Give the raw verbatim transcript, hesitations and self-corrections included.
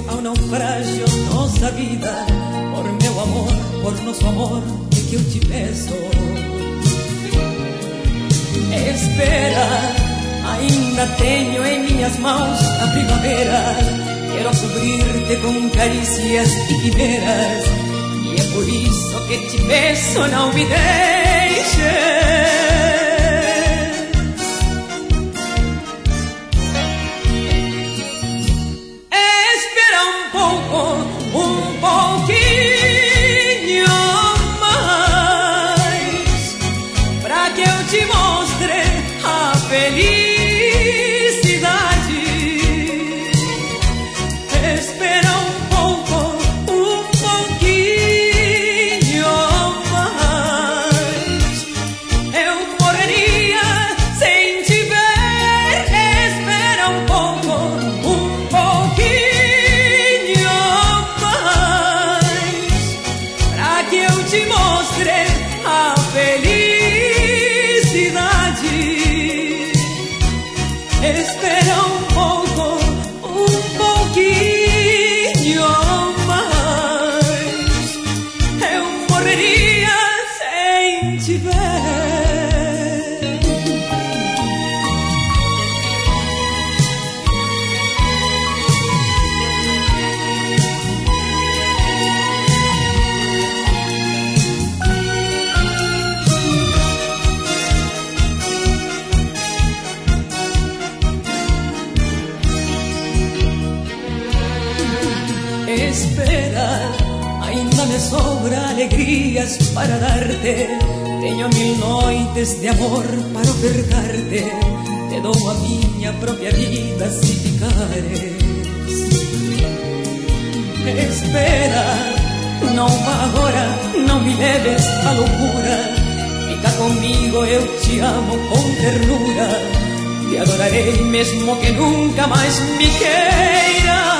ao naufrágio nossa vida. Por meu amor, por nosso amor, é que eu te peço. Espera, ainda tenho em minhas mãos a primavera. Quero cobrir-te com carícias e quimeras, e é por isso que te peço, não me deixes. Um pouquinho mais, pra que eu te mostre a felicidade. Espera um pouco, um pouquinho mais. Eu morreria sem te ver. Espera um pouco, um pouquinho. Te mostre a felicidade. Espera um pouco, um pouquinho mais. Eu morreria sem te ver. Espera, ainda me sobra alegrias para darte. Tenho mil noites de amor para ofertar-te. Te dou a minha própria vida se ficares. Espera, não vá agora, não me leves à loucura. Fica comigo, eu te amo com ternura. Te adorarei mesmo que nunca mais me queiras.